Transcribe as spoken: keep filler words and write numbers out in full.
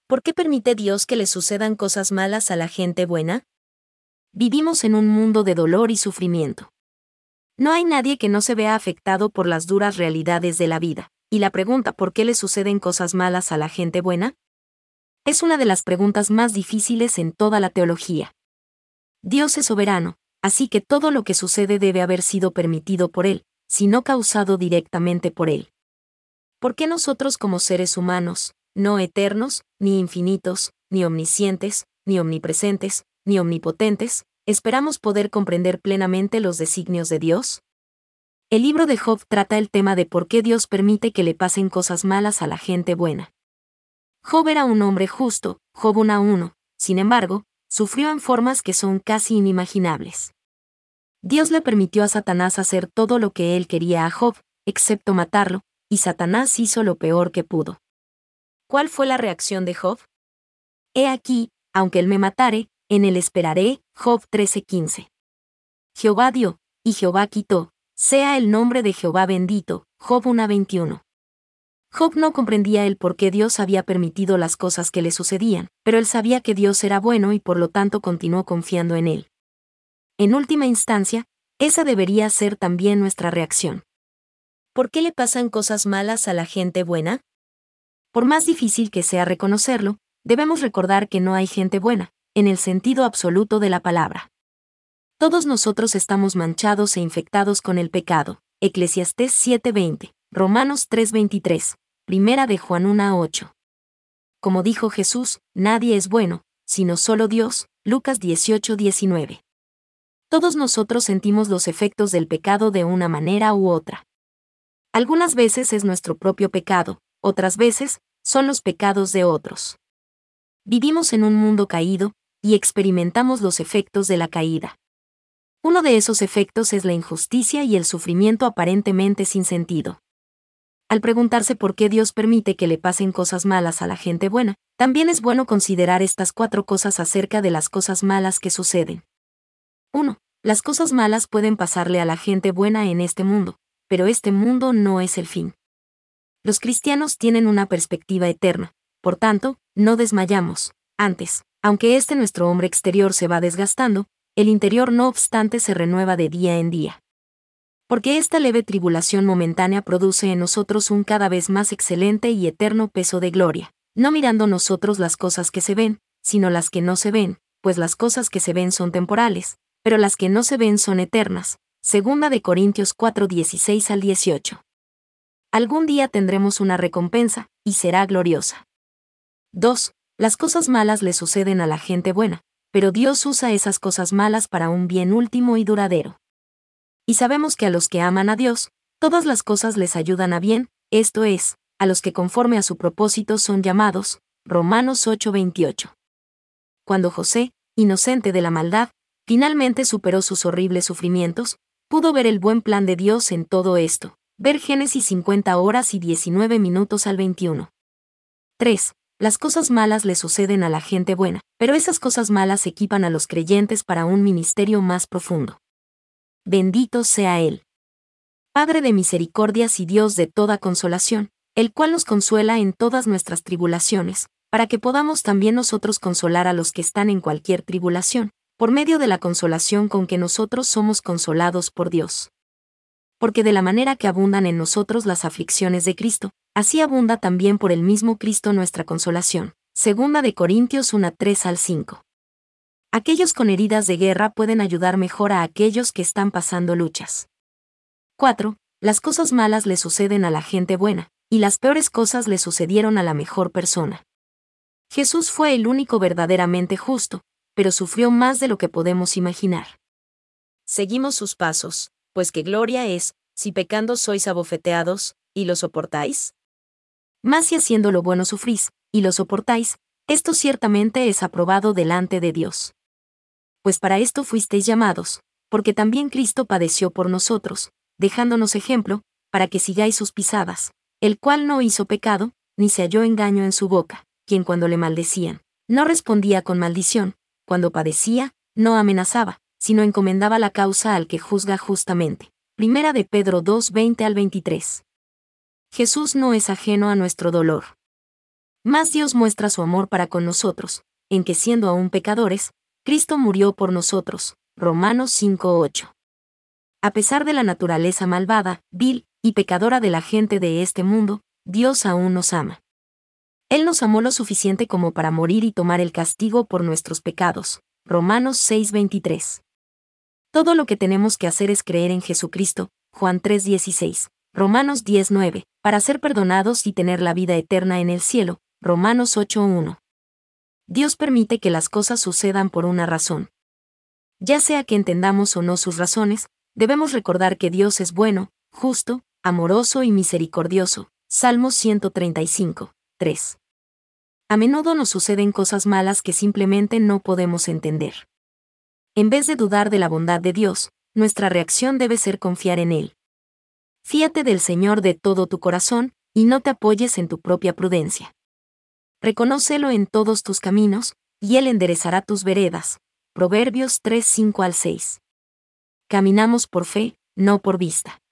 ¿Por qué permite Dios que le sucedan cosas malas a la gente buena? Vivimos en un mundo de dolor y sufrimiento. No hay nadie que no se vea afectado por las duras realidades de la vida, y la pregunta ¿por qué le suceden cosas malas a la gente buena? Es una de las preguntas más difíciles en toda la teología. Dios es soberano, así que todo lo que sucede debe haber sido permitido por Él, si no causado directamente por Él. ¿Por qué nosotros como seres humanos, no eternos, ni infinitos, ni omniscientes, ni omnipresentes, ni omnipotentes, esperamos poder comprender plenamente los designios de Dios? El libro de Job trata el tema de por qué Dios permite que le pasen cosas malas a la gente buena. Job era un hombre justo, Job uno a uno, sin embargo, sufrió en formas que son casi inimaginables. Dios le permitió a Satanás hacer todo lo que él quería a Job, excepto matarlo, y Satanás hizo lo peor que pudo. ¿Cuál fue la reacción de Job? He aquí, aunque él me matare, en él esperaré, Job trece quince. Jehová dio, y Jehová quitó, sea el nombre de Jehová bendito, Job uno veintiuno. Job no comprendía el por qué Dios había permitido las cosas que le sucedían, pero él sabía que Dios era bueno y por lo tanto continuó confiando en él. En última instancia, esa debería ser también nuestra reacción. ¿Por qué le pasan cosas malas a la gente buena? Por más difícil que sea reconocerlo, debemos recordar que no hay gente buena, en el sentido absoluto de la palabra. Todos nosotros estamos manchados e infectados con el pecado. Eclesiastés siete veinte, Romanos tres veintitrés, Primera de Juan uno a ocho. Como dijo Jesús, nadie es bueno, sino solo Dios, Lucas dieciocho diecinueve. Todos nosotros sentimos los efectos del pecado de una manera u otra. Algunas veces es nuestro propio pecado, otras veces, son los pecados de otros. Vivimos en un mundo caído, y experimentamos los efectos de la caída. Uno de esos efectos es la injusticia y el sufrimiento aparentemente sin sentido. Al preguntarse por qué Dios permite que le pasen cosas malas a la gente buena, también es bueno considerar estas cuatro cosas acerca de las cosas malas que suceden. uno. Las cosas malas pueden pasarle a la gente buena en este mundo, pero este mundo no es el fin. Los cristianos tienen una perspectiva eterna, por tanto, no desmayamos. Antes, aunque este nuestro hombre exterior se va desgastando, el interior no obstante se renueva de día en día. Porque esta leve tribulación momentánea produce en nosotros un cada vez más excelente y eterno peso de gloria, no mirando nosotros las cosas que se ven, sino las que no se ven, pues las cosas que se ven son temporales, pero las que no se ven son eternas. Segunda de Corintios cuatro dieciséis al dieciocho. Algún día tendremos una recompensa, y será gloriosa. dos. Las cosas malas le suceden a la gente buena, pero Dios usa esas cosas malas para un bien último y duradero. Y sabemos que a los que aman a Dios, todas las cosas les ayudan a bien, esto es, a los que conforme a su propósito son llamados. Romanos ocho veintiocho. Cuando José, inocente de la maldad, finalmente superó sus horribles sufrimientos, pudo ver el buen plan de Dios en todo esto. Ver Génesis cincuenta horas y diecinueve minutos al veintiuno. tres. Las cosas malas le suceden a la gente buena, pero esas cosas malas equipan a los creyentes para un ministerio más profundo. Bendito sea Él, Padre de misericordias y Dios de toda consolación, el cual nos consuela en todas nuestras tribulaciones, para que podamos también nosotros consolar a los que están en cualquier tribulación, por medio de la consolación con que nosotros somos consolados por Dios. Porque de la manera que abundan en nosotros las aflicciones de Cristo, así abunda también por el mismo Cristo nuestra consolación. Segunda de Corintios uno tres al cinco. Aquellos con heridas de guerra pueden ayudar mejor a aquellos que están pasando luchas. cuatro. Las cosas malas le suceden a la gente buena, y las peores cosas le sucedieron a la mejor persona. Jesús fue el único verdaderamente justo, pero sufrió más de lo que podemos imaginar. Seguimos sus pasos, pues qué gloria es, si pecando sois abofeteados, y lo soportáis. Mas si haciendo lo bueno sufrís, y lo soportáis, esto ciertamente es aprobado delante de Dios. Pues para esto fuisteis llamados, porque también Cristo padeció por nosotros, dejándonos ejemplo, para que sigáis sus pisadas, el cual no hizo pecado, ni se halló engaño en su boca, quien cuando le maldecían, no respondía con maldición, cuando padecía, no amenazaba, sino encomendaba la causa al que juzga justamente. Primera de Pedro dos veinte al veintitrés. Jesús no es ajeno a nuestro dolor. Más Dios muestra su amor para con nosotros, en que siendo aún pecadores, Cristo murió por nosotros. Romanos cinco ocho. A pesar de la naturaleza malvada, vil y pecadora de la gente de este mundo, Dios aún nos ama. Él nos amó lo suficiente como para morir y tomar el castigo por nuestros pecados. Romanos seis veintitrés. Todo lo que tenemos que hacer es creer en Jesucristo. Juan tres dieciséis. Romanos diez nueve, para ser perdonados y tener la vida eterna en el cielo. Romanos ocho uno. Dios permite que las cosas sucedan por una razón. Ya sea que entendamos o no sus razones, debemos recordar que Dios es bueno, justo, amoroso y misericordioso. Salmos ciento treinta y cinco, tres. A menudo nos suceden cosas malas que simplemente no podemos entender. En vez de dudar de la bondad de Dios, nuestra reacción debe ser confiar en Él. Fíate del Señor de todo tu corazón, y no te apoyes en tu propia prudencia. Reconócelo en todos tus caminos, y Él enderezará tus veredas. Proverbios tres cinco al seis. Caminamos por fe, no por vista.